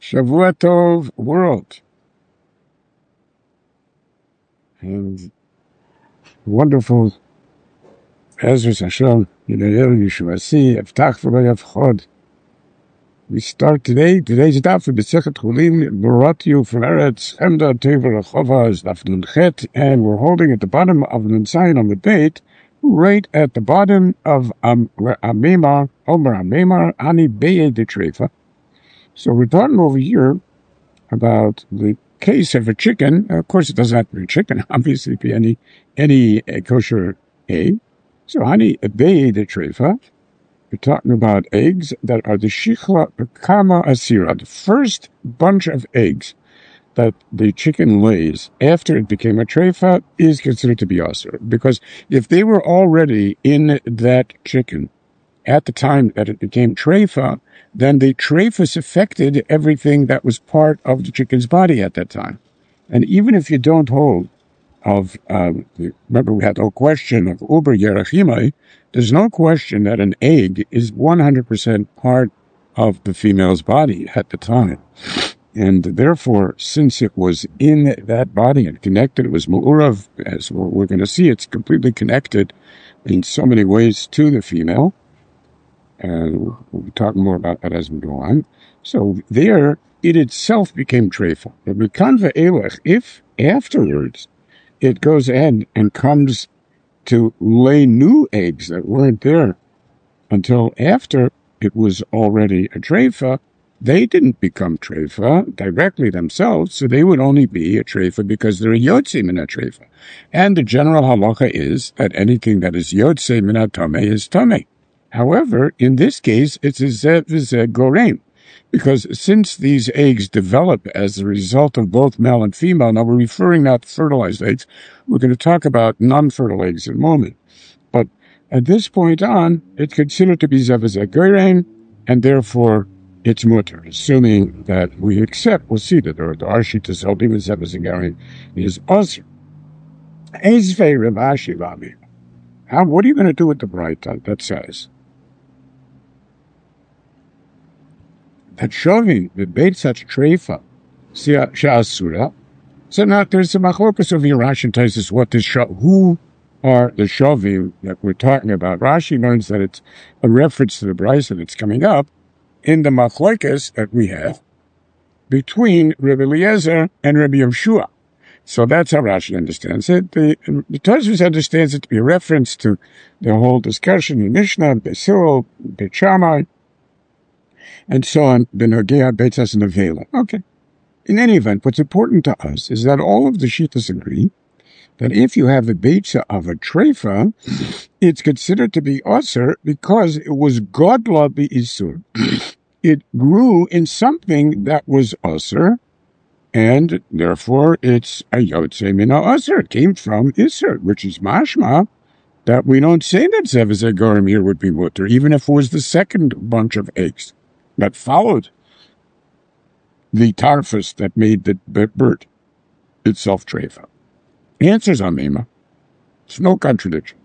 Shavua Tov world. And wonderful Ezras Hashem, Yidayel Yeshuvasi, Eftach V'lo Yavchod. We start today. Today's daf for B'Sechet Chulin, brought to you from Eretz Chemda Teva Rechova is daf Nun Chet, and we're holding at the bottom of Nun Zayin on the beit, right at the bottom of Amemar, Omer Amemar, Ani Beye de Trefa. So we're talking over here about the case of a chicken. Of course, it doesn't have to be a chicken. Obviously, it could be any kosher egg. So, Ani Beye de Trefa. We're talking about eggs that are the Shichla Kama Asira, the first bunch of eggs that the chicken lays after it became a treifa is considered to be asur. Because if they were already in that chicken at the time that it became treifa, then the treifas affected everything that was part of the chicken's body at that time. And even if you don't hold of, remember we had no question of Uber Yerachimai, there's no question that an egg is 100% part of the female's body at the time. And therefore, since it was in that body and connected, it was mu'urav, as we're going to see, it's completely connected in so many ways to the female. And we'll be talking more about that as we go on. So there, it itself became treifa. If afterwards it goes ahead and comes to lay new eggs that weren't there until after it was already a treifa, they didn't become treifa directly themselves, so they would only be a treifa because they're a yotze min treifa. And the general halacha is that anything that is yotze min tameh is tameh. However, in this case, it's a zev gorem, because since these eggs develop as a result of both male and female, now we're referring now to fertilized eggs, we're going to talk about non-fertile eggs in a moment. But at this point on, it's considered to be zev gorem, and therefore it's mutter, assuming that we accept, we'll see that the Arshi to Zeldim is zev gorem is osir. Ezvei Ravashi Rami. What are you going to do with the Braita that says that shoving the beit such treifa she'asura? So now there's a machlokas over here. Rashi tells us what this who are the shovim that we're talking about. Rashi learns that it's a reference to the brisa that's coming up in the machlokas that we have between Rabbi Eliezer and Rabbi Yeshua. So that's how Rashi understands it. The Tosfos understands it to be a reference to the whole discussion in Mishnah, Beis Hillel, Beit Shammai, and so on, Benogea, Beitzas, and Avela. Okay. In any event, what's important to us is that all of the Shittas agree that if you have a Beitza of a Treifa, it's considered to be Osir because it was Godla Be'isur. It grew in something that was Osir, and therefore it's a Yotze Mina Osir. It came from Isur, which is Mashma, that we don't say that Zev Gorim here would be mutter, even if it was the second bunch of eggs that followed the tarfus that made the bird itself treifa. Answers on Mema. It's no contradiction.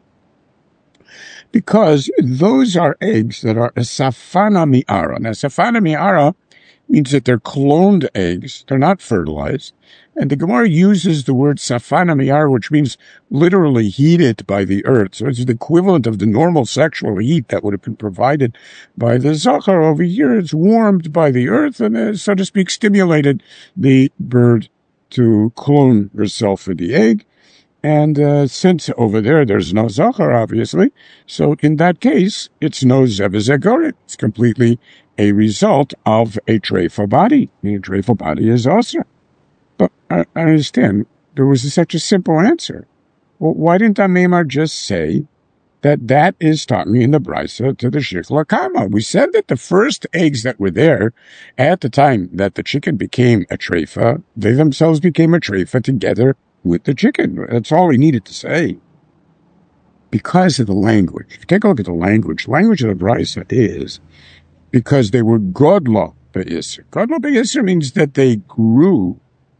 Because those are eggs that are a safana mi'ara. Now, safana mi'ara means that they're cloned eggs. They're not fertilized. And the Gemara uses the word safana mi'ara, which means literally heated by the earth. So it's the equivalent of the normal sexual heat that would have been provided by the zachar. Over here, it's warmed by the earth and, so to speak, stimulated the bird to clone herself for the egg. And since over there, there's no zachar, obviously, so in that case, it's no zev zegoret. It's completely a result of a treifa body. A treifa body is osra. But I understand, there was such a simple answer. Well, why didn't Amemar just say that is talking in the brisa to the Shichla Kama? We said that the first eggs that were there at the time that the chicken became a treifa, they themselves became a treifa together with the chicken. That's all he needed to say. Because of the language. If you take a look at the language of the brisa is because they were godla be'isr. Godla be'isr means that they grew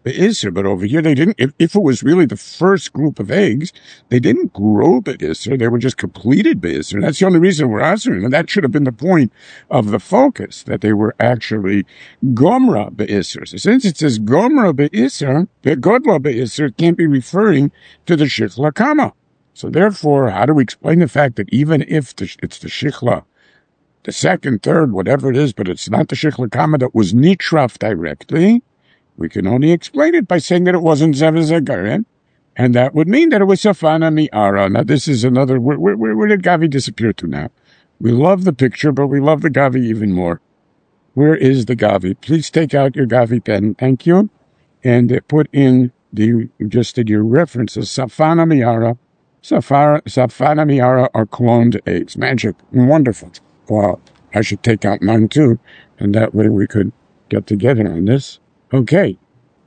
Be'isr, but over here they didn't. If it was really the first group of eggs, they didn't grow Be'isr, they were just completed Be'isr. That's the only reason we're answering, and that should have been the point of the focus, that they were actually Gomra Be'isr. So since it says Gomra Be'isr, the Godla Be'isr can't be referring to the Shichla Kama. So therefore, how do we explain the fact that even if it's the Shichla, the second, third, whatever it is, but it's not the Shichla Kama that was Nitraf directly, we can only explain it by saying that it wasn't Zevazagarin, and that would mean that it was Safana Mi'ara. Now this is another, where did Gavi disappear to now? We love the picture, but we love the Gavi even more. Where is the Gavi? Please take out your Gavi pen, thank you, and put in you just did your references, Safana Mi'ara. Safana Mi'ara are cloned eggs. Magic. Wonderful. Wow. I should take out mine too, and that way we could get together on this. Okay.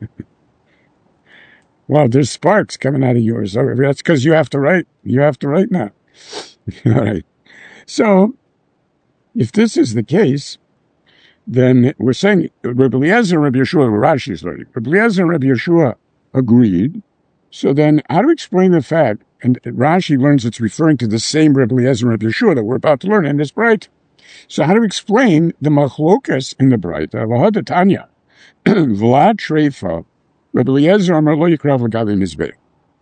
Well, there's sparks coming out of yours. That's because you have to write. You have to write now. All right. So, if this is the case, then we're saying Rabbi Eliezer and Rabbi Yeshua, Rashi is learning. Rabbi Eliezer and Rabbi Yeshua agreed. So then, how to explain the fact, and Rashi learns it's referring to the same Rabbi Eliezer and Rabbi Yeshua that we're about to learn in this Braita. So how to explain the machlokas in the Braita? V'hada Tanya, Vlad Treifa, Rabbi Eliezer Amar Lo Yikrav L'Gavi Mizbeh.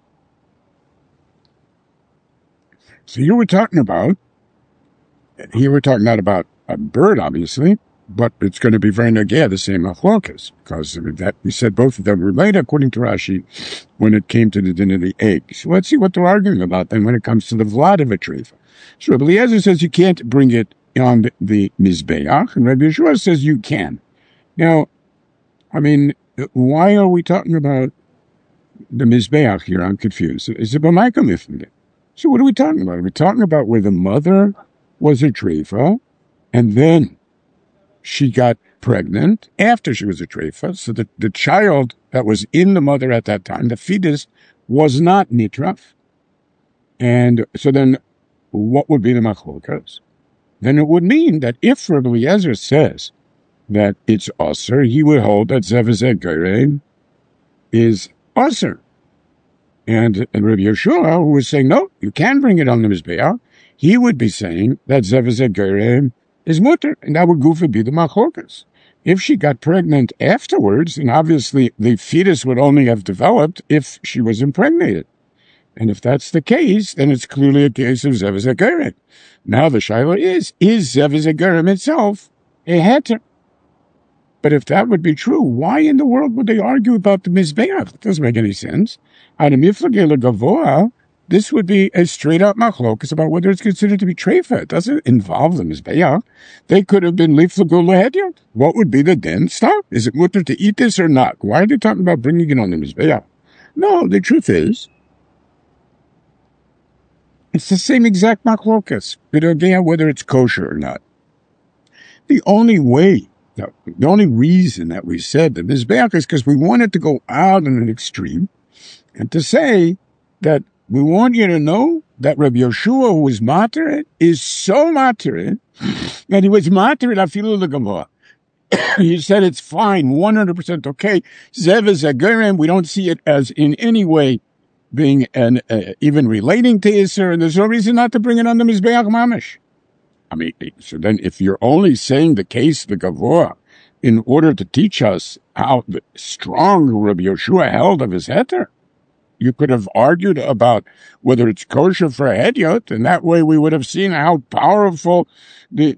So you were talking about, here we're talking not about a bird, obviously, but it's going to be very nageh, the same machlokas, because that we said both of them relate according to Rashi when it came to the din of the egg. So let's see what they're arguing about then when it comes to the Vlad of a treifa. So Rabbi Eliezer says you can't bring it on the Mizbeach, and Rabbi Yeshua says you can. Now, I mean, why are we talking about the Mizbeach here? I'm confused. Is it B'maika Mifneh? So what are we talking about? Are we talking about where the mother was a treifa, and then she got pregnant after she was a treifa, so that the child that was in the mother at that time, the fetus, was not nitraf? And so then, what would be the machlokas? Then it would mean that if Rabbi Eliezer says that it's Aser, he would hold that Zevazeh Geirem is Aser. And Rabbi Yeshua, who was saying, no, you can bring it on the Mizbeach, he would be saying that Zevazeh Geirem is mutter, and that would goofa be the machlokas. If she got pregnant afterwards, then obviously the fetus would only have developed if she was impregnated. And if that's the case, then it's clearly a case of Zevazeh Geirem. Now the shaila is Zevazeh Geirem itself a heter? But if that would be true, why in the world would they argue about the Mizbeach? It doesn't make any sense. On a Miflageh Gavoa, this would be a straight-up machlokas about whether it's considered to be treifa. It doesn't involve the Mizbeach. They could have been liflagul lehediot. What would be the din? Stop. Is it mutter to eat this or not? Why are they talking about bringing it on the Mizbeach? No, the truth is, it's the same exact machlokas. Whether it's kosher or not. The only reason that we said the Mizbeach is because we wanted to go out in an extreme and to say that we want you to know that Rabbi Yeshua, who was matir, is so matir that he was matir afilu l'gamor. He said it's fine, 100% okay. Zevazeh Geirem, we don't see it as in any way being even relating to Isser, and there's no reason not to bring it on the Mizbeach Mamish. I mean, so then if you're only saying the case, the Gavor, in order to teach us how strong Rabbi Yeshua held of his heter, you could have argued about whether it's kosher for a hediot, and that way we would have seen how powerful the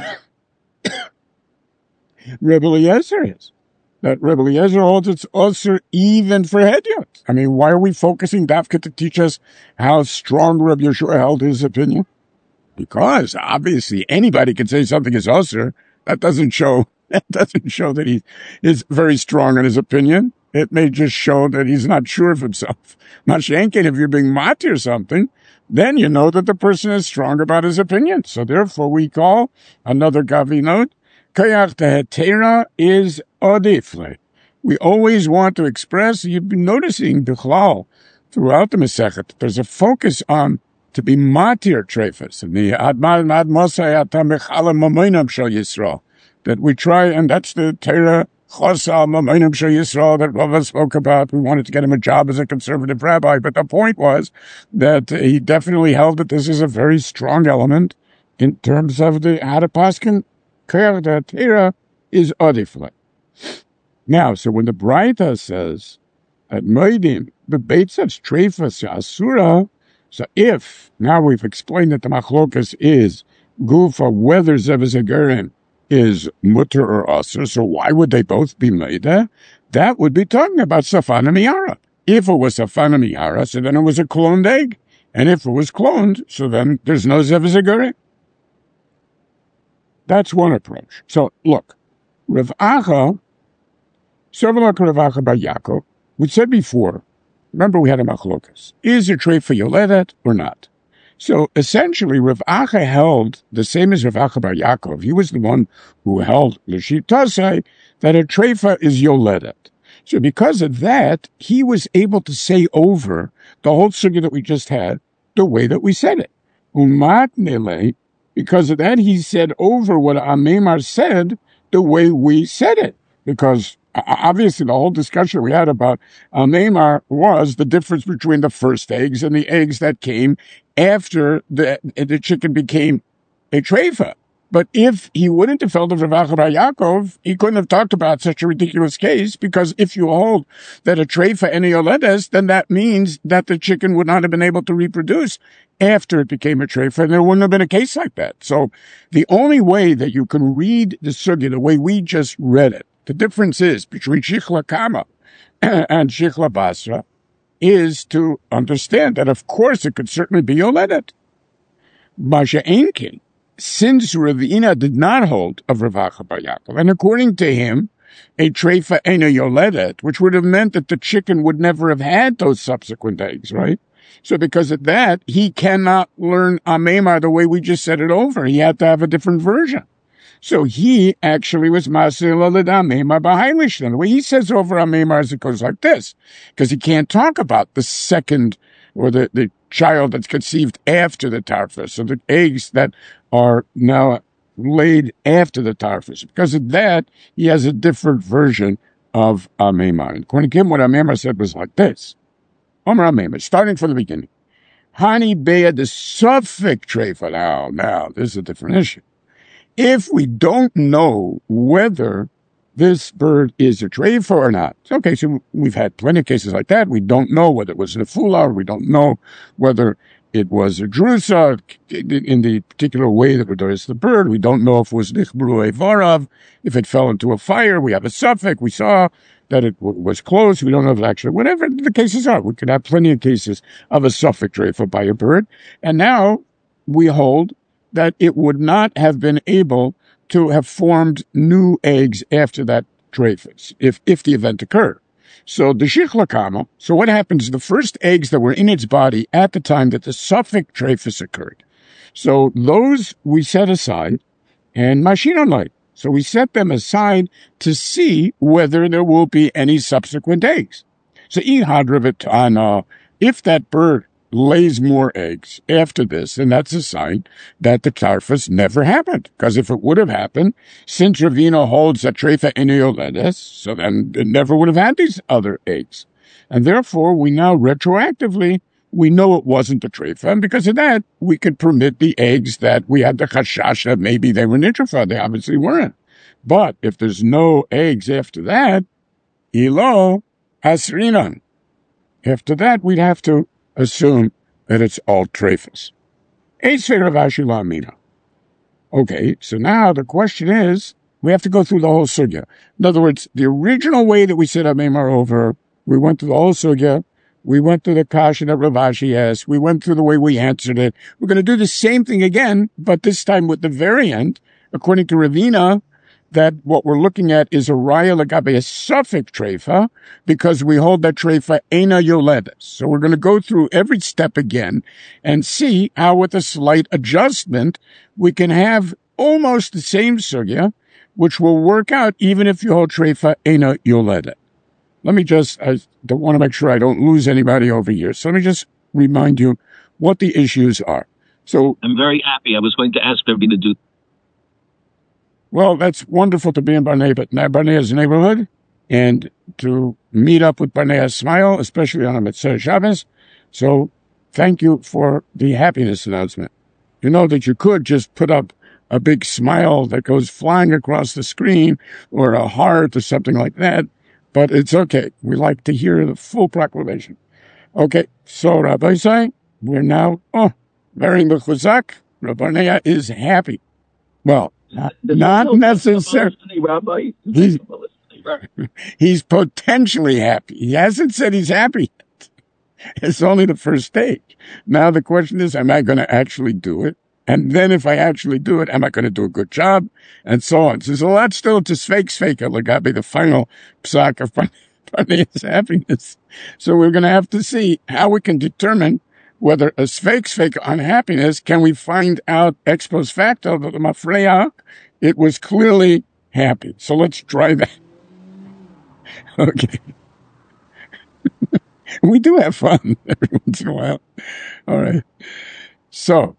Rebbe Eliezer is. That Rebbe Eliezer holds it's usher even for hediot. I mean, why are we focusing Dafka to teach us how strong Rebbe Yeshua held his opinion? Because obviously anybody can say something is usher. That doesn't show that he is very strong in his opinion. It may just show that he's not sure of himself. Mashenkin, if you're being matir or something, then you know that the person is strong about his opinion. So therefore we call another Gavi note, Kayach Tehetera is odifle. We always want to express, you've been noticing Bichlal throughout the Masechet, there's a focus on to be matir treifas, and the Admad Mosai Atam Bechalam Mamoinam Shal Yisrael, that we try, and that's the Torah Chosam Amayim Shal Yisrael that Rava spoke about. We wanted to get him a job as a conservative rabbi, but the point was that he definitely held that this is a very strong element in terms of the how to paskin clear that Torah is odifle. Now, so when the Braita says at Moedim the Beitzas Treifas Asura, so if now we've explained that the machlokas is gufa whether Zevizagerin is mutter or asur, so why would they both be made? That would be talking about Safana Miara. If it was Safana Miara, so then it was a cloned egg. And if it was cloned, so then there's no Zevizagerin. That's one approach. So look, Rav Acha, Sovelak Rav Acha Bar Yaakov, we said before, remember we had a machlokas. Is a treifa yoledet or not? So essentially, Rav Acha held the same as Rav Acha Bar Yaakov. He was the one who held l'shit tasei that a treifa is yoledet. So because of that, he was able to say over the whole sugya that we just had the way that we said it. Umat nele, because of that, he said over what Amemar said the way we said it. Because obviously, the whole discussion we had about Amemar was the difference between the first eggs and the eggs that came after the chicken became a treifa. But if he wouldn't have held of Rav Acha Bar Yaakov, he couldn't have talked about such a ridiculous case, because if you hold that a treifa and a yoledes, then that means that the chicken would not have been able to reproduce after it became a treifa, and there wouldn't have been a case like that. So the only way that you can read the sugya the way we just read it, the difference is between Shichla Kama and Shichla Basra, is to understand that, of course, it could certainly be yoledet. Masha Einkin, since Ravina did not hold of Rav Acha Bar Yaakov, and according to him, a treifa ain't a yoledet, which would have meant that the chicken would never have had those subsequent eggs, right? So because of that, he cannot learn Amemar the way we just said it over. He had to have a different version. So he actually was Masir Amemar B'Hailishtan. The way he says over Amemar is it goes like this, because he can't talk about the second or the child that's conceived after the tarfus, so the eggs that are now laid after the tarfus. Because of that, he has a different version of Amemar. According to him, what Amemar said was like this. Omer Amemar, starting from the beginning. Hani Beya the Suffolk treifa. Now, this is a different issue. If we don't know whether this bird is a treifa or not. Okay, so we've had plenty of cases like that. We don't know whether it was a nefula, or we don't know whether it was a drusa in the particular way that there is the bird. We don't know if it was nichbru evarav, if it fell into a fire. We have a suffix. We saw that it was closed. We don't know if it actually, whatever the cases are. We could have plenty of cases of a suffix treifa by a bird. And now we hold that it would not have been able to have formed new eggs after that treifus, if the event occurred. So the shichla kama, so what happens, the first eggs that were in its body at the time that the suffix treifus occurred. So those we set aside, and mashinonai. So we set them aside to see whether there will be any subsequent eggs. So if that bird lays more eggs after this, and that's a sign that the tarfus never happened. Because if it would have happened, since Ravina holds that treifa enioledes, so then it never would have had these other eggs. And therefore, we now retroactively, we know it wasn't a treifa, and because of that, we could permit the eggs that we had the chashash that maybe they were nitrofa. They obviously weren't. But if there's no eggs after that, ilo asrinan. After that, we'd have to assume that it's all treifas. Okay, so now the question is, we have to go through the whole sugya. In other words, the original way that we said Amemar over, we went through the whole sugya, we went through the kasha that Rav Ashi asked, we went through the way we answered it. We're going to do the same thing again, but this time with the variant, according to Ravina, that what we're looking at is a raya legabe a suffix treifa, because we hold that treifa ena yoledes. So we're going to go through every step again and see how, with a slight adjustment, we can have almost the same sugya, which will work out even if you hold treifa ena yoledes. Let me just, I don't want to make sure I don't lose anybody over here. So let me just remind you what the issues are. So I'm very happy. I was going to ask everybody to do. Well, that's wonderful to be in Barnea's neighborhood and to meet up with Barnea Smile, especially on a Mitzvah Shabbos. So thank you for the happiness announcement. You know that you could just put up a big smile that goes flying across the screen or a heart or something like that, but it's okay. We like to hear the full proclamation. Okay, so Rabbi say, we're now, very mechuzak. Rabbi Barnea is happy. Well, not necessarily. Rabbi. He's potentially happy. He hasn't said he's happy yet. It's only the first stage. Now the question is, am I going to actually do it? And then if I actually do it, am I going to do a good job? And so on. So there's a lot still to sveka legabe, the final psak of Barnea's happiness. So we're going to have to see how we can determine whether a sveka on happiness, can we find out ex post facto that the mafreya, it was clearly happy. So let's try that. Okay. We do have fun every once in a while. All right. So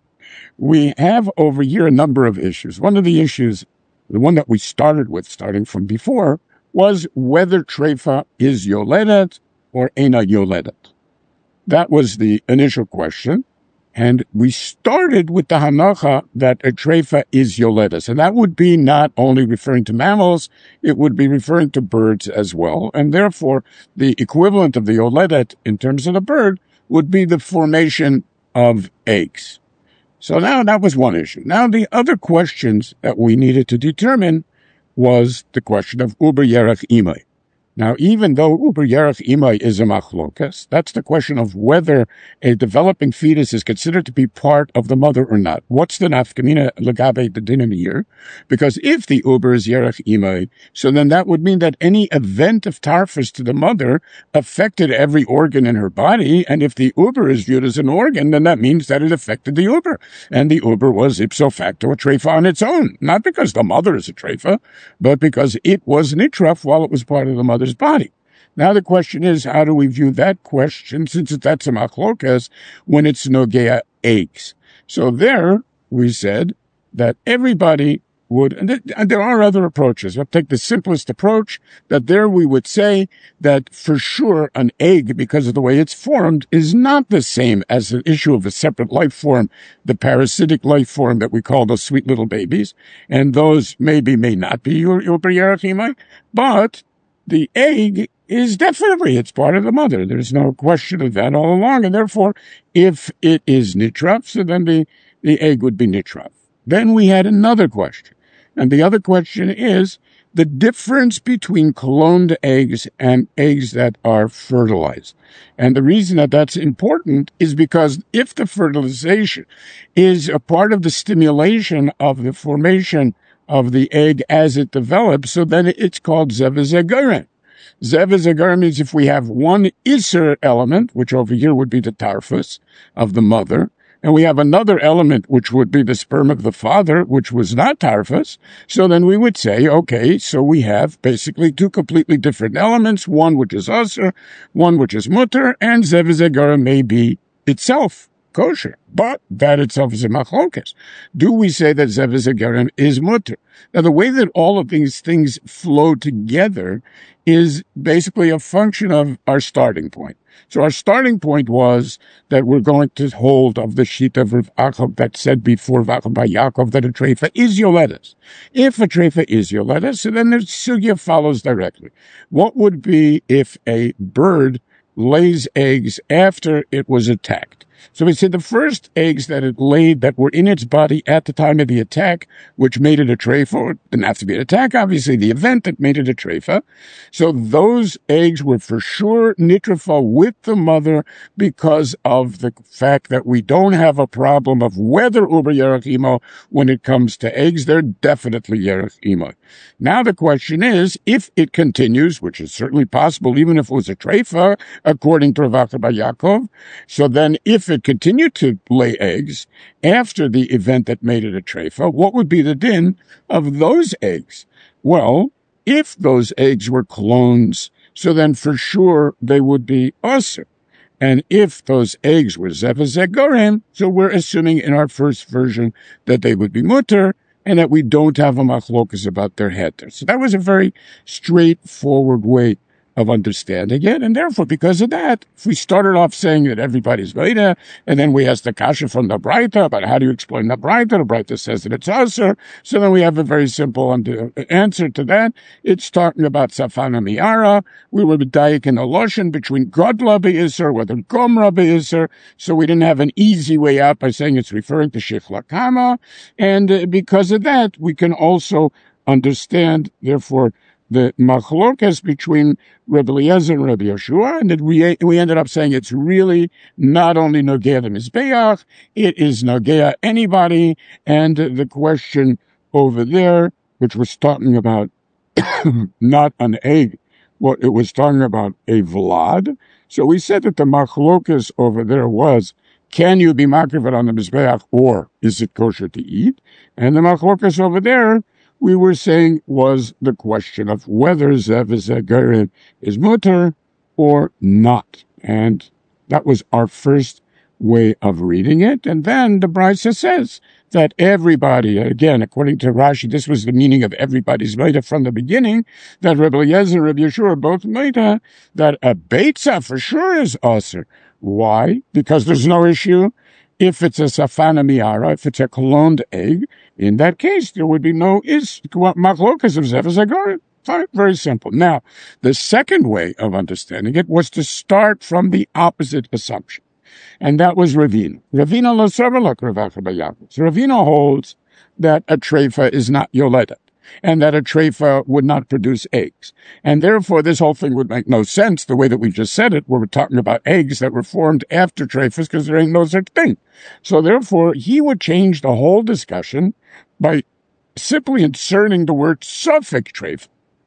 we have over here a number of issues. One of the issues, the one that we started with, starting from before, was whether treifa is yoledet or ena yoledet. That was the initial question. And we started with the hanacha that a treifa is yoledes. And that would be not only referring to mammals, it would be referring to birds as well. And therefore, the equivalent of the yoledet in terms of the bird would be the formation of eggs. So now that was one issue. Now the other questions that we needed to determine was the question of uber yerach imay. Now, even though uber yerach imay is a machlokas, that's the question of whether a developing fetus is considered to be part of the mother or not. What's the nafkamina legabe the dinim here? Because if the uber is yerach imay, so then that would mean that any event of tarfus to the mother affected every organ in her body, and if the uber is viewed as an organ, then that means that it affected the uber. And the uber was ipso facto a treifa on its own, not because the mother is a treifa, but because it was nitraf while it was part of the mother's body. Now the question is, how do we view that question, since that's a machlokas, when it's nogea eggs? So there we said that everybody would, and there are other approaches. I'll take the simplest approach, that there we would say that for sure an egg, because of the way it's formed, is not the same as an issue of a separate life form, the parasitic life form that we call those sweet little babies, and those may not be your yerachimai, but the egg is definitely, it's part of the mother. There's no question of that all along. And therefore, if it is nitraf, so then the egg would be nitraf. Then we had another question. And the other question is the difference between cloned eggs and eggs that are fertilized. And the reason that that's important is because if the fertilization is a part of the stimulation of the formation of the egg as it develops, so then it's called zev-zegarim. Zev-zegarim means if we have one iser element, which over here would be the tarfus of the mother, and we have another element, which would be the sperm of the father, which was not tarfus, so then we would say, okay, so we have basically two completely different elements, one which is aser, one which is mutter, and zev-zegarim may be itself kosher, but that itself is a machlokas. Do we say that zev-zegarim is mutter? Now, the way that all of these things flow together is basically a function of our starting point. So our starting point was that we're going to hold of the sheet of Rav Achav that said before Vacham by Yaakov that a treifa is yoledes. If a treifa is yoledes, so then the sugya follows directly. What would be if a bird lays eggs after it was attacked? So we said the first eggs that it laid that were in its body at the time of the attack, which made it a treifa, didn't have to be an attack, obviously the event that made it a treifa. So those eggs were for sure nitrafa with the mother because of the fact that we don't have a problem of whether uber yerach imo when it comes to eggs. They're definitely yerach imo. Now the question is, if it continues, which is certainly possible, even if it was a treifa, according to Rav Achav bar Yaakov, so then if it continued to lay eggs after the event that made it a treifa, what would be the din of those eggs? Well, if those eggs were clones, so then for sure they would be aser. And if those eggs were zev-zegarim, so we're assuming in our first version that they would be mutter, and that we don't have a machlokas about their heter. So that was a very straightforward way of understanding it, and therefore, because of that, if we started off saying that everybody's Veda, and then we asked the kasha from the Braita about how do you explain the Braita says that it's Aser, so then we have a very simple answer to that. It's talking about Safana Miara. We were medayik in the Loshen between Godla Be'Isser, whether Gomra Be'Isser, so we didn't have an easy way out by saying it's referring to Shechla Kama, and because of that, we can also understand, therefore, the machlokas between Rebbe Eliezer and Rebbe Yeshua, and that we ended up saying it's really not only Nogea the Mizbeach, it is Nogea anybody, and the question over there, which was talking about not an egg, well, it was talking about a vlad. So we said that the machlokas over there was, can you be makrivet on the Mizbeach, or is it kosher to eat? And the machlokas over there, we were saying, was the question of whether Zev Zegerin is mutter or not. And that was our first way of reading it. And then the Brisa says that everybody, again, according to Rashi, this was the meaning of everybody's Meita from the beginning, that Rebbe Eliezer and Rebbe Yeshua are both Meita, that a Beitza for sure is Aser. Why? Because there's no issue. If it's a Safana Miara, if it's a cloned egg, in that case, there would be no machlokas of Zev Zegerin. Fine, very simple. Now, the second way of understanding it was to start from the opposite assumption, and that was Ravina. Ravina lo servelak Ravacha B'Yaakov. So Ravina holds that a treifa is not yoledet, and that a treifa would not produce eggs. And therefore, this whole thing would make no sense the way that we just said it, where we're talking about eggs that were formed after treifas, because there ain't no such thing. So therefore, he would change the whole discussion by simply inserting the word suffix treifa.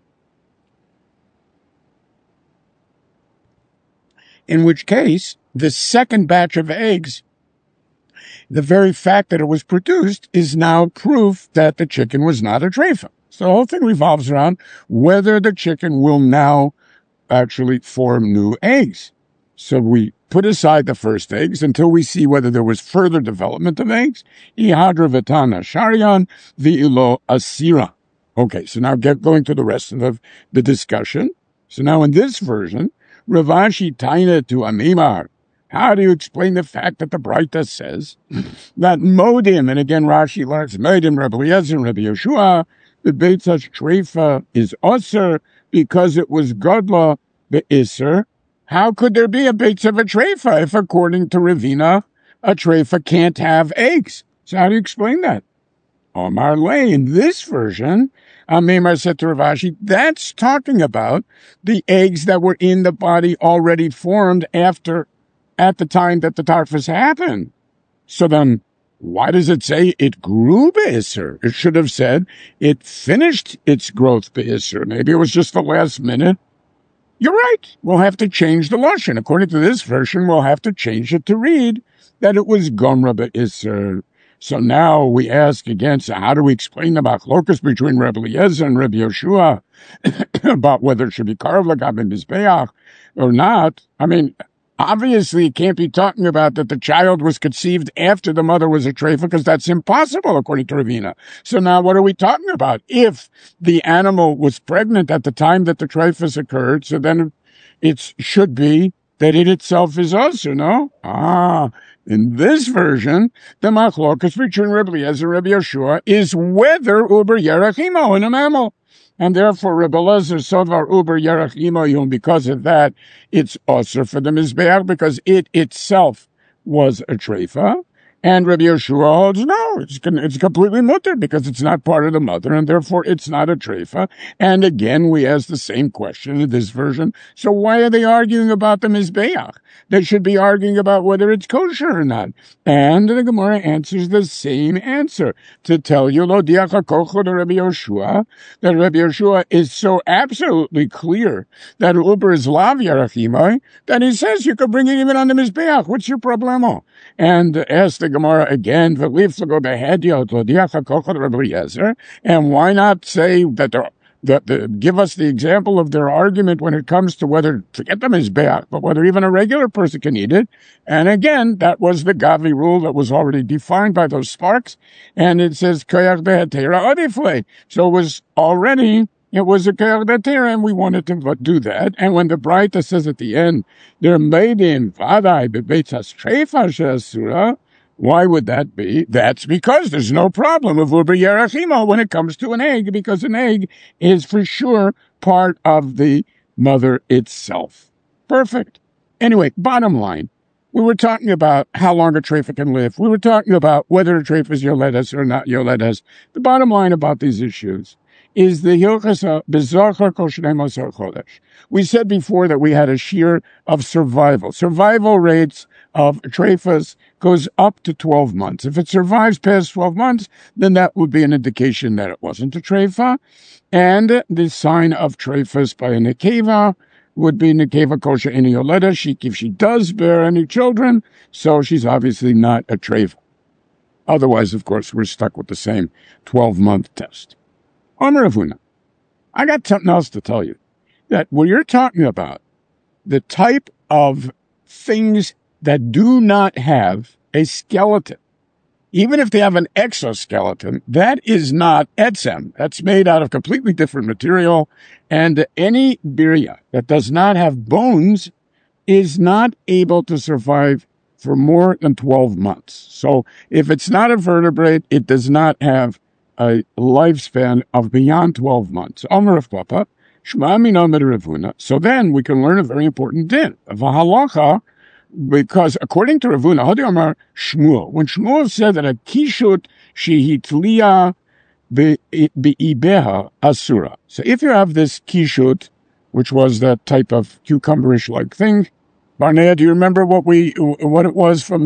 In which case, the second batch of eggs, the very fact that it was produced is now proof that the chicken was not a treifa. So the whole thing revolves around whether the chicken will now actually form new eggs. So we put aside the first eggs until we see whether there was further development of eggs. Ihadra Vitana Sharian V'ilo Asira. Okay, so now going to the rest of the discussion. So now in this version, Rav Ashi Taina to Amimar. How do you explain the fact that the Braita says that Modim, and again Rashi learns Modim, Rebbe Eliezer, and Rebbe Yeshua, the Beitzah Treifa is Osir because it was Godla Be'Isser. How could there be a Beitzah of a Treifa if, according to Ravina, a Treifa can't have eggs? So how do you explain that? Omar Lay, in this version, Amimar said to Rav Ashi, that's talking about the eggs that were in the body already formed at the time that the tarfas happened. So then, why does it say it grew be'isser? It should have said it finished its growth be'isser. Maybe it was just the last minute. You're right. We'll have to change the lashon. According to this version, we'll have to change it to read that it was gomra be'isser. So now we ask again, so how do we explain the machlokas between Rebbe Eliezer and Rebbe Yeshua about whether it should be karv l'gab and mizbeach or not? I mean, obviously it can't be talking about that the child was conceived after the mother was a treifa, because that's impossible according to Ravina. So now what are we talking about? If the animal was pregnant at the time that the treifas occurred, so then it should be that it itself is us, no? In this version, the machlokas between Rebbe Eliezer and Rebbe Yeshua is whether uber yerachimo in a mammal. And therefore, Rebbe Eliezer Sovar Uber Yerach Imoyum, because of that, it's also for the Mizbeach, because it itself was a treifa. And Rebbe Yeshua holds, no, it's completely mutter, because it's not part of the mother, and therefore it's not a treifa. And again, we ask the same question in this version. So why are they arguing about the Mizbeach? They should be arguing about whether it's kosher or not. And the Gemara answers the same answer, to tell you, Lo diacha kocho to Rebbe Yeshua, that Rebbe Yeshua is so absolutely clear that Uber is lav yarachimai, that he says you could bring it even on the Mizbeach. What's your problemo? And ask the Gemara again, and why not say that give us the example of their argument when it comes to whether, forget the Mizbeach, but whether even a regular person can eat it. And again, that was the Gavi rule that was already defined by those sparks. And it says, Koyach be'atera adifle. So it was a Koyach be'atera, and we wanted to do that. And when the Braita says at the end, they're made in Vadai be'beitzas treifa she'asura, why would that be? That's because there's no problem of Uber Yerachimo when it comes to an egg, because an egg is for sure part of the mother itself. Perfect. Anyway, bottom line, we were talking about how long a treifa can live. We were talking about whether a treifa is yoledes or not yoledes. The bottom line about these issues is the Hilchas B'Zochar Kol Shnei Mosar Chodesh. We said before that we had a shear of survival. Survival rates of treifas goes up to 12 months. If it survives past 12 months, then that would be an indication that it wasn't a treifa. And the sign of treifas by a nekeva would be nekeva kol she'eni yoleda. If she does bear any children, so she's obviously not a treifa. Otherwise, of course, we're stuck with the same 12-month test. Amar Avuna, I got something else to tell you. That when you're talking about the type of things that do not have a skeleton, even if they have an exoskeleton, that is not etzem. That's made out of completely different material. And any birya that does not have bones is not able to survive for more than 12 months. So if it's not a vertebrate, it does not have a lifespan of beyond 12 months. Omer of Papa, Shema min Omer Ravuna. So then we can learn a very important din of a halacha, because according to Ravuna, Hadi Omar Shmuel, when Shmuel said that a kishut shehitliya be'ibeha asura. So if you have this kishut, which was that type of cucumberish like thing, Barnea, do you remember what it was from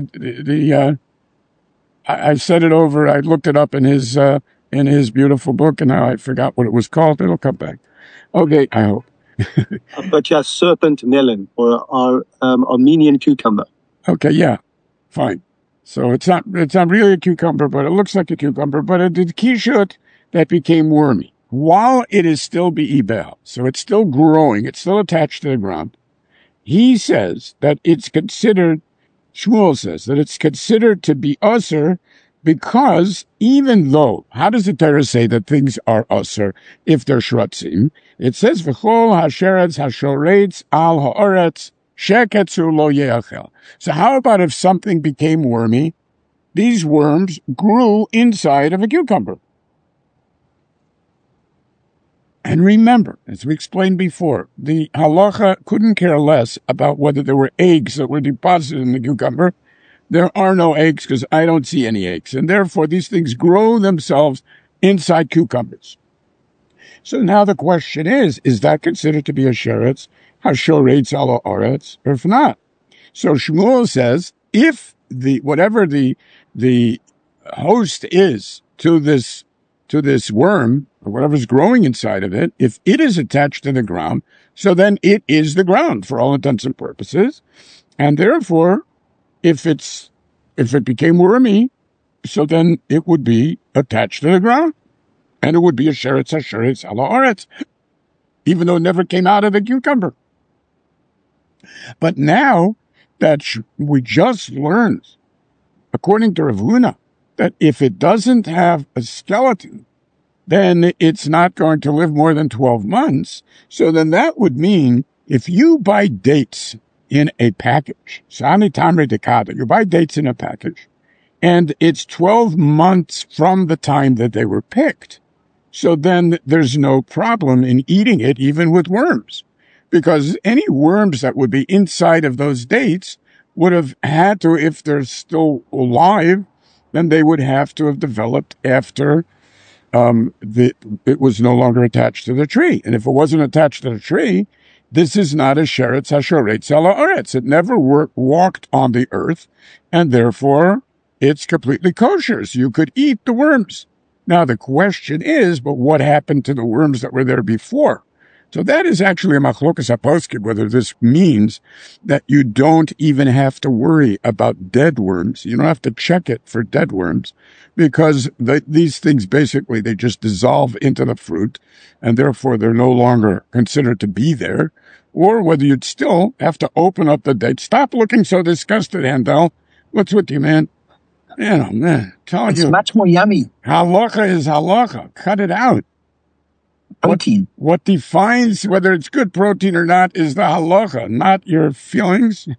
I said it over. I looked it up in his beautiful book, and now I forgot what it was called. It'll come back. Okay, I hope. But yeah, serpent melon or our Armenian cucumber. Okay, yeah, fine. So it's not really a cucumber, but it looks like a cucumber. But it did kishut that became wormy while it is still be'ibel. So it's still growing. It's still attached to the ground. He says that it's considered. Shmuel says that it's considered to be usher because even though, how does the Torah say that things are usher if they're shratzim? It says, V'chol hasheretz hashoretz al ha'oretz sheketzu lo yeachel. So how about if something became wormy? These worms grew inside of a cucumber. And remember, as we explained before, the halacha couldn't care less about whether there were eggs that were deposited in the cucumber. There are no eggs because I don't see any eggs. And therefore, these things grow themselves inside cucumbers. So now the question is that considered to be a sheretz, hashoretz ala oretz, or if not? So Shmuel says, if whatever the host is to this worm, or whatever's growing inside of it, if it is attached to the ground, so then it is the ground for all intents and purposes. And therefore, if it became wormy, so then it would be attached to the ground. And it would be a sheretz hasheretz ala oretz, even though it never came out of the cucumber. But now that we just learned, according to Rav Huna, that if it doesn't have a skeleton, then it's not going to live more than 12 months. So then that would mean if you buy dates in a package, Sani Tamre Dekada, you buy dates in a package, and it's 12 months from the time that they were picked. So then there's no problem in eating it, even with worms, because any worms that would be inside of those dates would have had to, if they're still alive, then they would have to have developed after it was no longer attached to the tree. And if it wasn't attached to the tree, this is not a sheretz hashoretz ala oretz. It never walked on the earth, and therefore it's completely kosher. So you could eat the worms. Now the question is, but what happened to the worms that were there before? So that is actually a machlokas haposkim, whether this means that you don't even have to worry about dead worms. You don't have to check it for dead worms because these things basically, they just dissolve into the fruit and therefore they're no longer considered to be there. Or whether you'd still have to open up the date. Stop looking so disgusted, Handel. What's with you, man? Man, telling It's you. much more yummy. Halacha is halacha. Cut it out. Protein. What defines whether it's good protein or not is the halacha, not your feelings.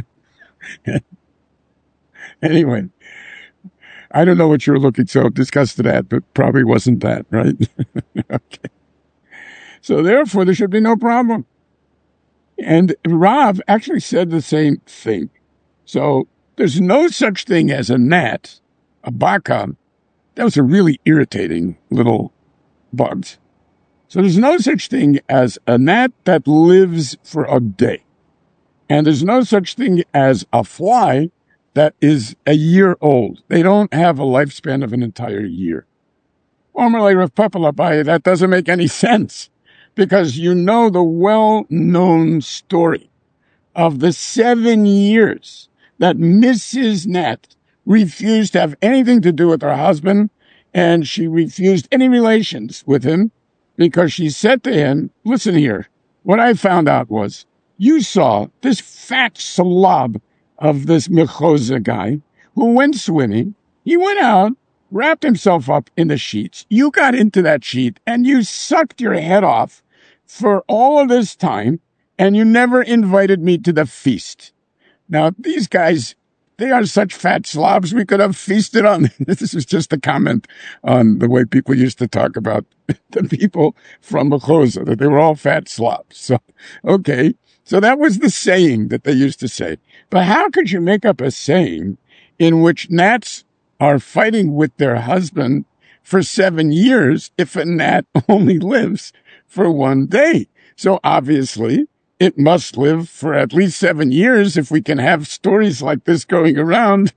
Anyway, I don't know what you were looking so disgusted at, but probably wasn't that, right? Okay. So therefore, there should be no problem. And Rav actually said the same thing. So there's no such thing as a gnat, a baka. Those are really irritating little bugs. So there's no such thing as a gnat that lives for a day. And there's no such thing as a fly that is a year old. They don't have a lifespan of an entire year. Formerly, Rav Papa Labai, that doesn't make any sense because you know the well-known story of the 7 years that Mrs. Gnat refused to have anything to do with her husband, and she refused any relations with him because she said to him, listen here, what I found out was you saw this fat slob of this Mechoza guy who went swimming. He went out, wrapped himself up in the sheets. You got into that sheet and you sucked your head off for all of this time, and you never invited me to the feast. Now, these guys, they are such fat slobs, we could have feasted on. This is just a comment on the way people used to talk about the people from Mechoza, that they were all fat slobs. So, okay. So that was the saying that they used to say. But how could you make up a saying in which gnats are fighting with their husband for 7 years if a gnat only lives for 1 day? So obviously, it must live for at least 7 years if we can have stories like this going around.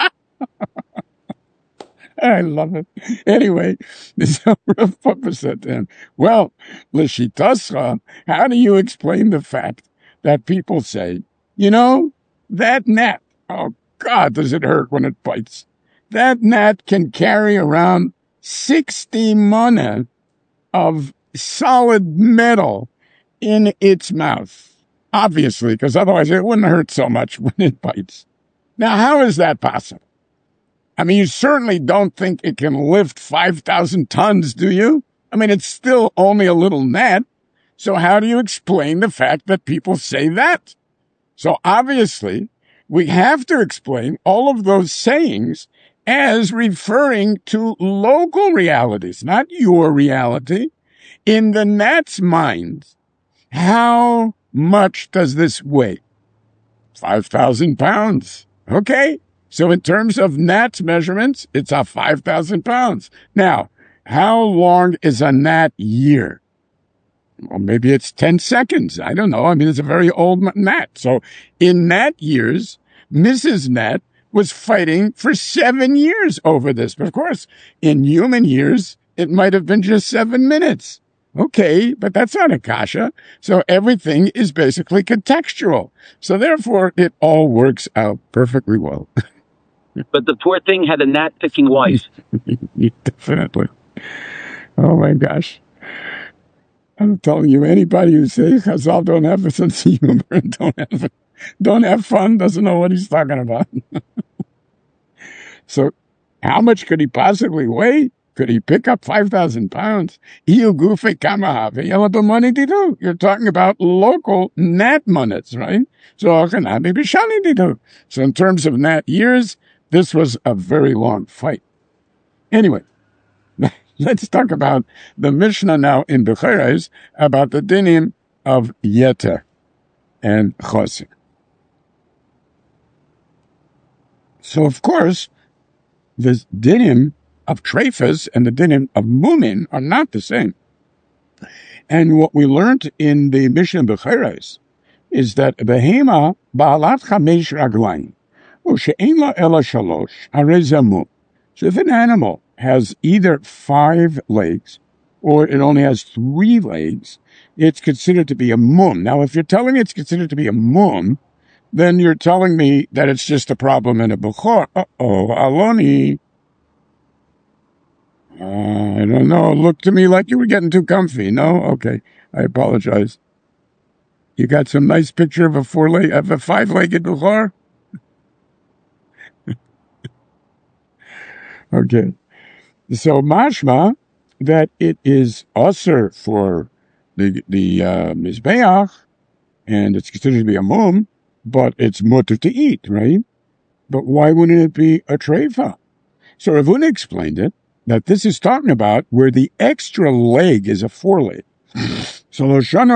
I love it. Anyway, so Rav Papa said to him, well, L'shitascha, how do you explain the fact that people say, you know, that gnat, oh God, does it hurt when it bites. That gnat can carry around 60 mana of solid metal in its mouth. Obviously, because otherwise it wouldn't hurt so much when it bites. Now, how is that possible? I mean, you certainly don't think it can lift 5,000 tons, do you? I mean, it's still only a little gnat. So how do you explain the fact that people say that? So obviously, we have to explain all of those sayings as referring to local realities, not your reality. In the gnat's mind, how much does this weigh? 5,000 pounds. Okay. So in terms of gnat's measurements, it's 5,000 pounds. Now, how long is a gnat year? Well, maybe it's 10 seconds. I don't know. I mean, it's a very old gnat. So in gnat years, Mrs. Gnat was fighting for 7 years over this. But of course, in human years, it might have been just 7 minutes. Okay, but that's not a kasha. So everything is basically contextual. So therefore, it all works out perfectly well. But the poor thing had a gnat-picking wife. Definitely. Oh my gosh. I'm telling you, anybody who says Chazal don't have a sense of humor and don't have fun doesn't know what he's talking about. So how much could he possibly weigh? Could he pick up 5,000 pounds? You're talking about local gnat monets, right? So in terms of gnat years, this was a very long fight. Anyway, let's talk about the Mishnah now in Becheres about the dinim of Yeter and Choser. So, of course, the dinim of Trefas and the dinim of Mumin are not the same. And what we learned in the Mishnah Becheres is that Behema ba'alat chamesh raglayim u'she'en la ela shalosh harei zamu. So if an animal has either 5 legs or it only has 3 legs, it's considered to be a mum. Now, if you're telling me it's considered to be a mum, then you're telling me that it's just a problem in a Bechor. Uh-oh, Aloni. I don't know. It looked to me like you were getting too comfy. No? Okay. I apologize. You got some nice picture of a five-legged Bechor? Okay. So mashma that it is usher for the Mizbeach, and it's considered to be a mum, but it's mutter to eat, right? But why wouldn't it be a treifa? So Rav Huna explained it, that this is talking about where the extra leg is a foreleg. So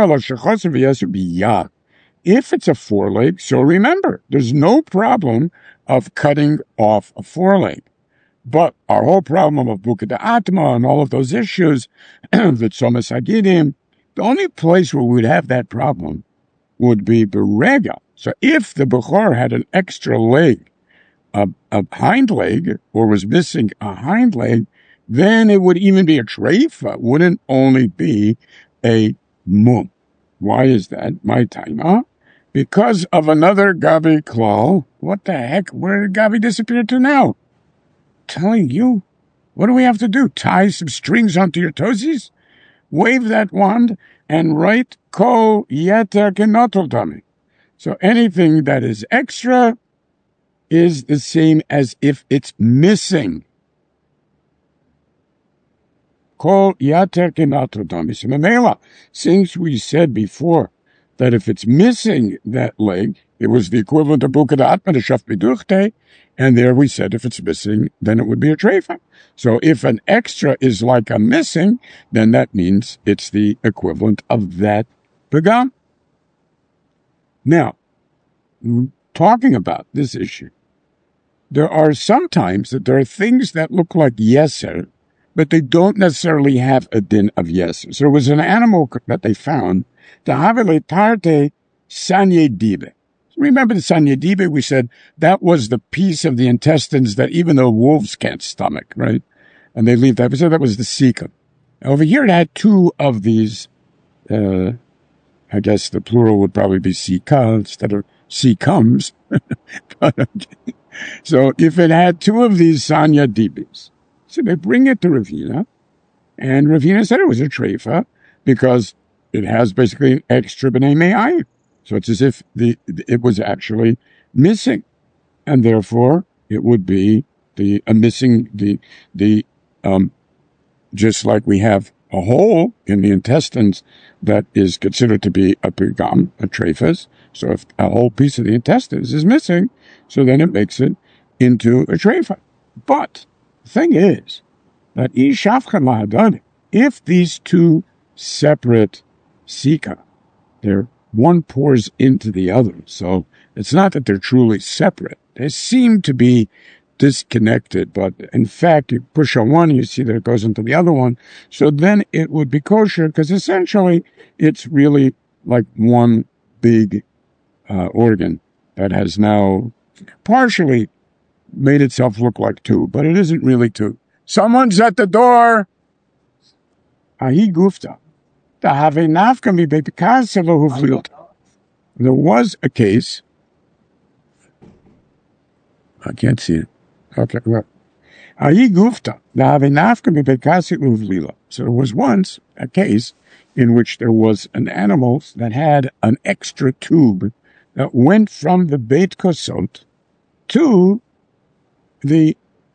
if it's a foreleg, so remember, there's no problem of cutting off a foreleg. But our whole problem of Bukad Atma and all of those issues, the Tzomas Hagidim, the only place where we would have that problem would be Berega. So if the Bechor had an extra leg, a hind leg, or was missing a hind leg, then it would even be a treifa. It wouldn't only be a mum. Why is that? My time, because of another Gabi klal. What the heck? Where did Gabi disappear to now? Telling you, what do we have to do? Tie some strings onto your toesies? Wave that wand and write kol yeter kenotol dami. So anything that is extra is the same as if it's missing. Kol yater kenotol dami. So Mamela, since we said before that if it's missing that leg, it was the equivalent of Bukad Atma to Shaf Biduchte, and there we said if it's missing, then it would be a treifa. So if an extra is like a missing, then that means it's the equivalent of that pagam. Now, talking about this issue, there are sometimes that there are things that look like yeser, but they don't necessarily have a din of yeser. So there was an animal that they found, the havele tarte sanye dibe. Remember the sanye dibe? We said that was the piece of the intestines that even the wolves can't stomach, right? And they leave that. We said that was the sikkim. Over here it had two of these, I guess the plural would probably be sika instead of sikums. So if it had two of these sanya dibis, so they bring it to Ravina, and Ravina said it was a treifa because it has basically an extra b'nei me'ayin. So it's as if it was actually missing, and therefore it would be just like we have a hole in the intestines that is considered to be a pigam, a trephus. So if a whole piece of the intestines is missing, so then it makes it into a treifa. But the thing is that if these two separate sika, one pours into the other. So it's not that they're truly separate. They seem to be disconnected, but in fact, you push on one, you see that it goes into the other one. So then it would be kosher because essentially it's really like one big organ that has now partially made itself look like two, but it isn't really two. Someone's at the door. Ahi gufta. There was a case. I can't see it. Okay, well. So there was once a case in which there was an animal that had an extra tube that went from the Beit Kosot to the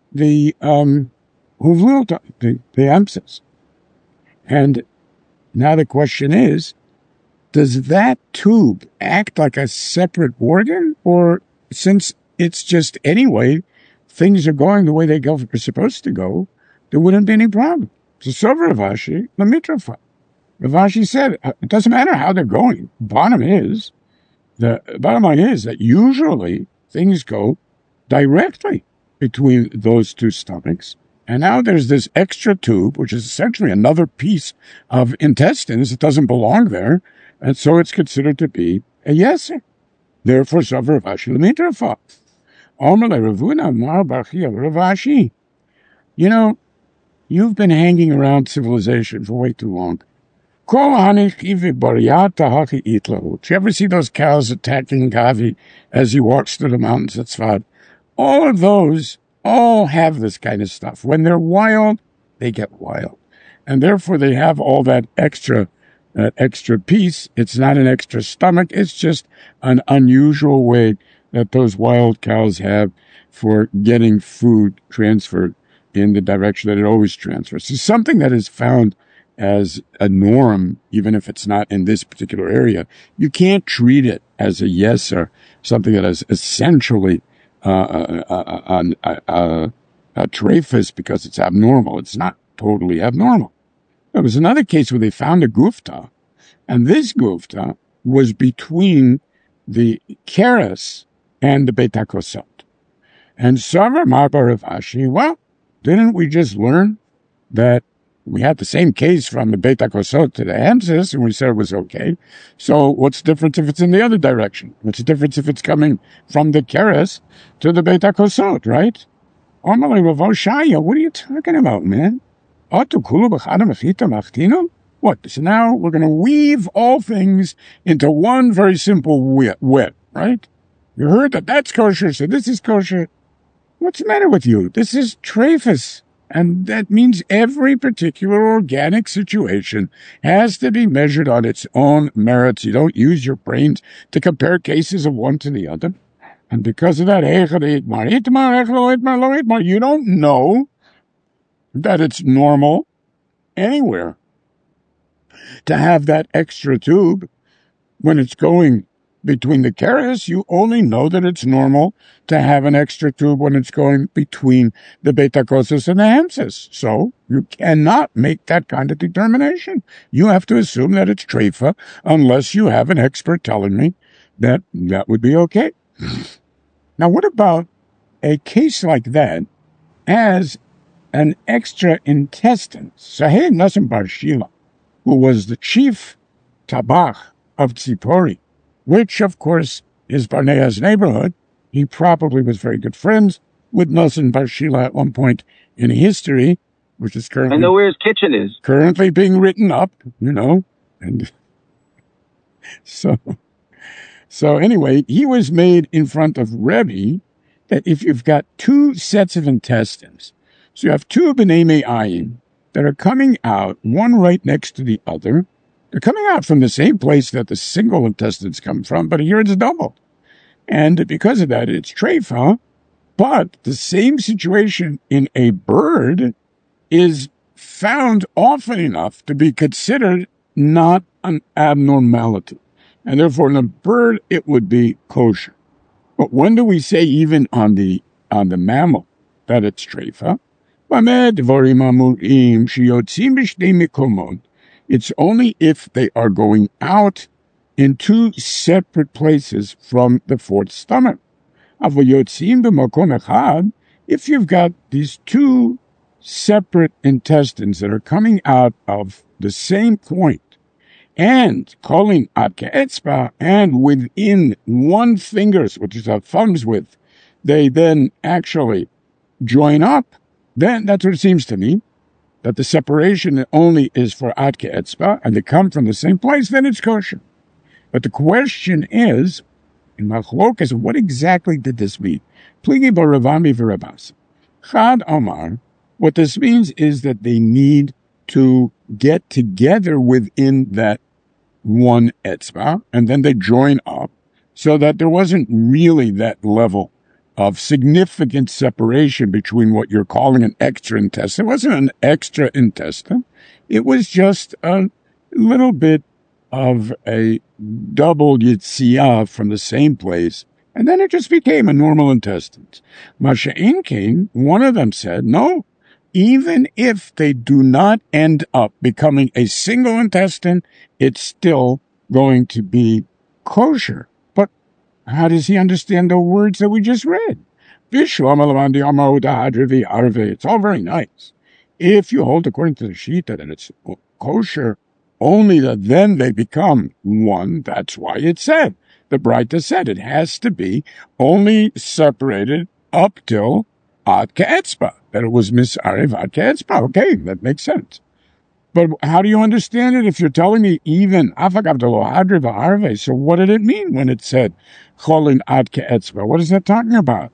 Huvlilta, the Amsis. And now the question is, does that tube act like a separate organ? Or since it's just anyway, things are going the way are supposed to go, there wouldn't be any problem. So Rav Ashi, the mitrafa. Rav Ashi said, it doesn't matter how they're going. Bottom line is that usually things go directly between those two stomachs. And now there's this extra tube, which is essentially another piece of intestines that doesn't belong there. And so it's considered to be a yeser. Therefore, Rav Ashi l'mitrafa. Omele Ravuna Mar Bachia Rav Ashi. You know, you've been hanging around civilization for way too long. Did you ever see those cows attacking Gavi as he walks through the mountains at Tzfad? All of those all have this kind of stuff. When they're wild, they get wild. And therefore they have all that extra piece. It's not an extra stomach. It's just an unusual way that those wild cows have for getting food transferred in the direction that it always transfers. It's something that is found as a norm, even if it's not in this particular area. You can't treat it as a yeser, something that is essentially a trephus because it's abnormal. It's not totally abnormal. There was another case where they found a gufta, and this gufta was between the keres and the Beit HaKosot. And Savar Marbar of Ashi, well, didn't we just learn that we had the same case from the Beit HaKosot to the Hamsis, and we said it was okay? So what's the difference if it's in the other direction? What's the difference if it's coming from the keres to the Beit HaKosot, right? Amalei Rav Oshaya, what are you talking about, man? What? So now we're going to weave all things into one very simple web, right? You heard that that's kosher, so this is kosher. What's the matter with you? This is trephus. And that means every particular organic situation has to be measured on its own merits. You don't use your brains to compare cases of one to the other. And because of that, you don't know that it's normal anywhere to have that extra tube when it's going between the keres. You only know that it's normal to have an extra tube when it's going between the Beit HaKosot and the Hamsis. So you cannot make that kind of determination. You have to assume that it's treifa unless you have an expert telling me that that would be okay. Now, what about a case like that as an extra intestine? Sahih Nassim Bar Shila, who was the chief tabach of Tzipori, which, of course, is Barnea's neighborhood. He probably was very good friends with Nassim Bar Shila at one point in history, which is currently... I know where his kitchen is. Currently being written up, and so anyway, he was made in front of Rebbe that if you've got two sets of intestines, so you have two b'nei me'ayin that are coming out, one right next to the other. They're coming out from the same place that the single intestines come from, but here it's doubled. And because of that, it's treifa. But the same situation in a bird is found often enough to be considered not an abnormality. And therefore, in a bird, it would be kosher. But when do we say even on the mammal that it's treifa? It's only if they are going out in two separate places from the fourth stomach. If you've got these two separate intestines that are coming out of the same point, and calling ad ke'etzba, and within one finger's, which is a thumb's width, they then actually join up, then that's what it seems to me, that the separation only is for ad ke'etzba, and they come from the same place, then it's kosher. But the question is, in Machlokas, what exactly did this mean? Pligi Baravami Virabas. Chad Omar, what this means is that they need to get together within that one etzba, and then they join up, so that there wasn't really that level of significant separation between what you're calling an extra intestine. It wasn't an extra intestine. It was just a little bit of a double yitziyah from the same place, and then it just became a normal intestine. Masha'in came, one of them said, no, even if they do not end up becoming a single intestine, it's still going to be kosher. But how does he understand the words that we just read? It's all very nice. If you hold according to the Shita that it's kosher, only that then they become one, that's why it said. The Braita said it has to be only separated up till ad ke'etzba, that it was misarev ad ke'etzba. Okay, that makes sense. But how do you understand it if you're telling me even afagav de lo hadre v'arve? So what did it mean when it said cholin ad ke'etzba? What is that talking about?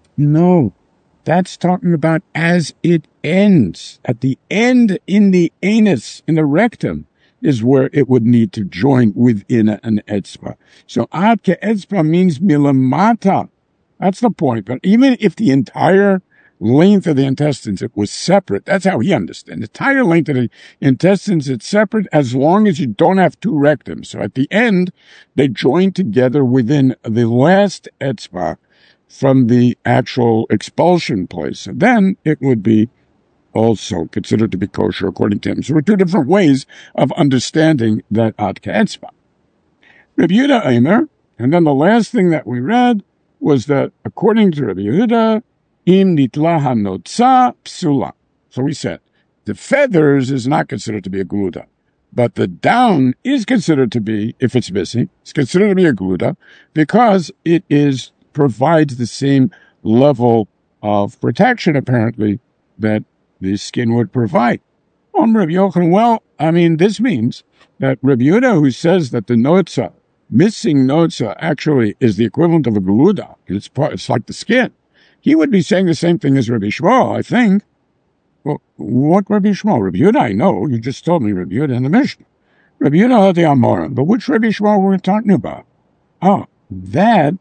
No, that's talking about as it ends. At the end, in the anus, in the rectum, is where it would need to join within an etzba. So ad ke'etzba means milamata. That's the point. But even if the entire length of the intestines, it was separate. That's how he understands. The entire length of the intestines, it's separate as long as you don't have two rectums. So at the end, they join together within the last etzba from the actual expulsion place. And then it would be also considered to be kosher according to him. So there are two different ways of understanding that ad ke'etzba. Rabbi Yehuda Eimer, and then the last thing that we read was that according to Rabbi Yehuda, Im nitla hanotza psula. So we said the feathers is not considered to be a gluda, but the down is considered to be, if it's missing, it's considered to be a gluda because it provides the same level of protection apparently that the skin would provide. Rabbi Yochanan, well, this means that Rabbi Yehuda, who says that the notza, missing notza, actually is the equivalent of a gluda. It's like the skin. He would be saying the same thing as Rabbi Shmuel, I think. Well, what Rabbi Shmuel? Rabbi Yehuda, I know. You just told me Rabbi Yehuda in the Mishnah. Rabbi Yehuda had the Amorim. But which Rabbi Shmuel were we talking about? Oh, that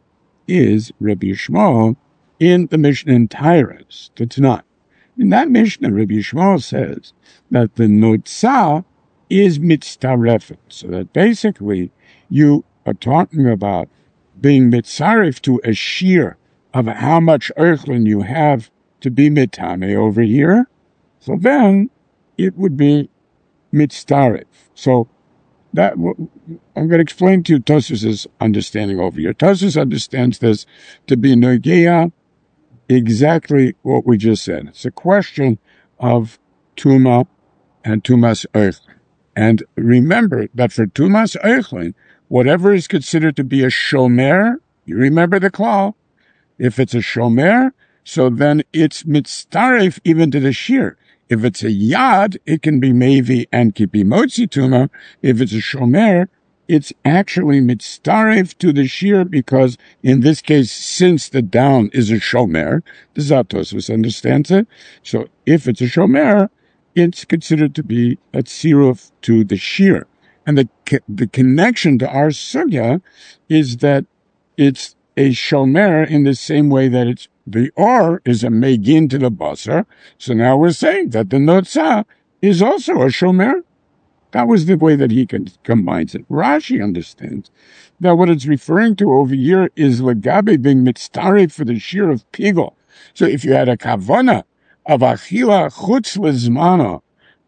is Rabbi Shmuel in the Mishnah in Tyrus. That's not. In that Mishnah, Rabbi Shmuel says that the notzah is mitzarefet. So that basically you are talking about being mitzaref to a shear of how much earthlin you have to be mitame over here. So then it would be mitzaref. So that I'm going to explain to you Tosfos' understanding over here. Tosfos understands this to be nogeya, exactly what we just said. It's a question of tuma and tumas earthlin. And remember that for tumas earthlin, whatever is considered to be a shomer, you remember the klal. If it's a shomer, so then it's mitzaref even to the shear. If it's a yad, it can be mevi and kipi motzi tuma. If it's a shomer, it's actually mitzaref to the shear because in this case, since the down is a shomer, the Tosfos understands it. So if it's a shomer, it's considered to be a tziruf to the shear. And the connection to our sugya is that it's a shomer in the same way that it's the or is a megin to the basar. So now we're saying that the notzah is also a shomer. That was the way that he combines it. Rashi understands that what it's referring to over here is legabe being mitzaref for the shear of pigol. So if you had a kavana of achila chutz lezmana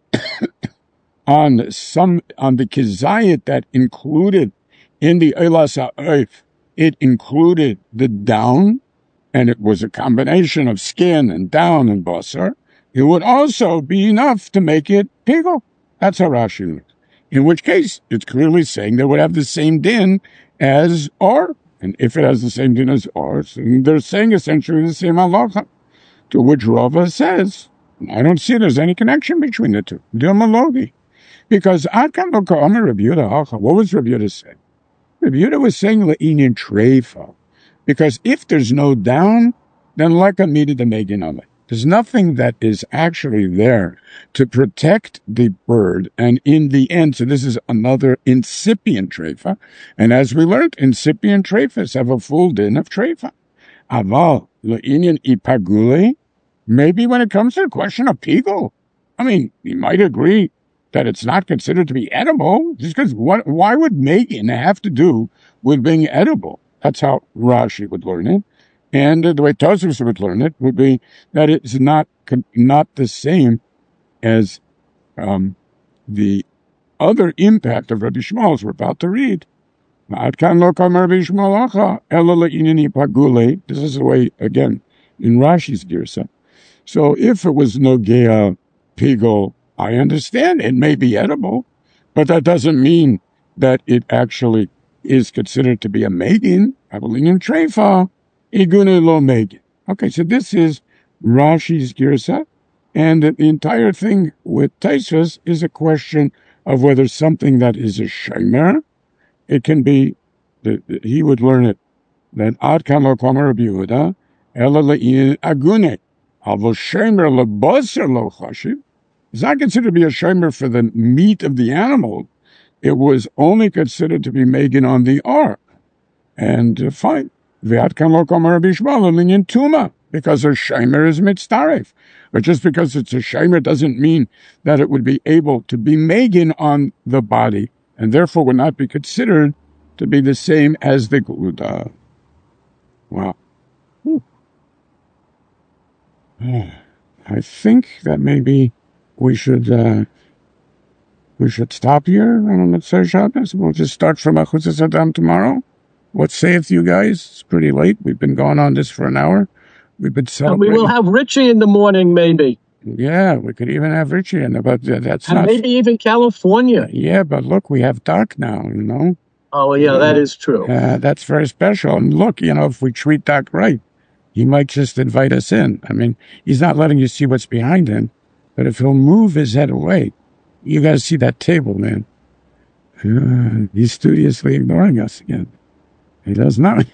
on the kizayit that included in the elas ha'oif, it included the down, and it was a combination of skin and down and basar, it would also be enough to make it pigol. That's how Rashi looks. In which case, it's clearly saying they would have the same din as or. And if it has the same din as or, so they're saying essentially the same halacha. To which Rava says, I don't see there's any connection between the two. Dilmalogi. Because Adkan Loka Omer Rabbi Yehuda, what was Rabbi Yehuda saying? Rabbi Yehuda was saying le'inyan treifa. Because if there's no down, then leka mida the megin on it. There's nothing that is actually there to protect the bird. And in the end, so this is another incipient treifa. And as we learned, incipient treifas have a full din of treifa. Aval le'inyan ipagule. Maybe when it comes to the question of pigol, you might agree that it's not considered to be edible, just because why would megin have to do with being edible? That's how Rashi would learn it. And the way Tosfos would learn it would be that it's not the same as the other impact of Rabbi Shmuel, as we're about to read. This is the way, again, in Rashi's girsa. So if it was nogea pigol, I understand it may be edible, but that doesn't mean that it actually is considered to be a megin. Avalinian treifa, igune lo megin. Okay, so this is Rashi's girsa, And the entire thing with Taisvas is a question of whether something that is a shomer, it can be, he would learn it, that Ad Kama Kwamar Rabbi Yehuda, Ela Le'in Agune, Avo shomer le'boser lo chashiv. It's not considered to be a shomer for the meat of the animal. It was only considered to be making on the ark. And fine. Ve'at kan lo kamar Rabbi Yishmael linyan tuma, because a shomer is mitzaref. But just because it's a shomer doesn't mean that it would be able to be making on the body, and therefore would not be considered to be the same as the gluda. Wow. I think that maybe we should stop here on Mitzvah Shabbos. We'll just start from Achutzas Adam tomorrow. What sayeth you guys? It's pretty late. We've been going on this for an hour. We've been celebrating. And we will have Richie in the morning, maybe. Yeah, we could even have Richie in there, but that's and not... maybe even California. Yeah, but look, we have Doc now, you know? Oh, yeah, that is true. That's very special. And look, you know, if we treat Doc right, he might just invite us in. I mean, he's not letting you see what's behind him, but if he'll move his head away, you got to see that table, man. He's studiously ignoring us again. He does not.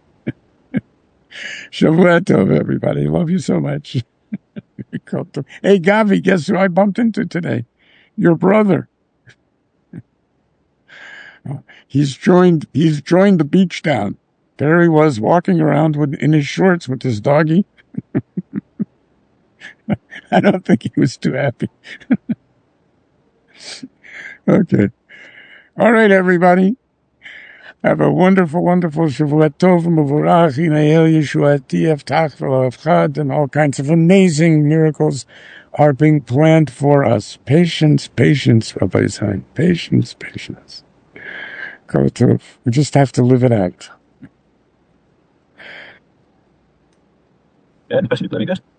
Shavua Tov, everybody. Love you so much. Hey, Gavi, guess who I bumped into today? Your brother. He's joined the beach town. There he was walking around in his shorts with his doggy. I don't think he was too happy. Okay. All right, everybody. Have a wonderful, wonderful Shavua Tov, Muvurach, Yinayel Yeshuati, Eftach V'lo Evchad, and all kinds of amazing miracles are being planned for us. Patience, patience, Rabbi Zain. Patience, patience. Kol Tov. We just have to live it out. Yeah, especially, let me guess.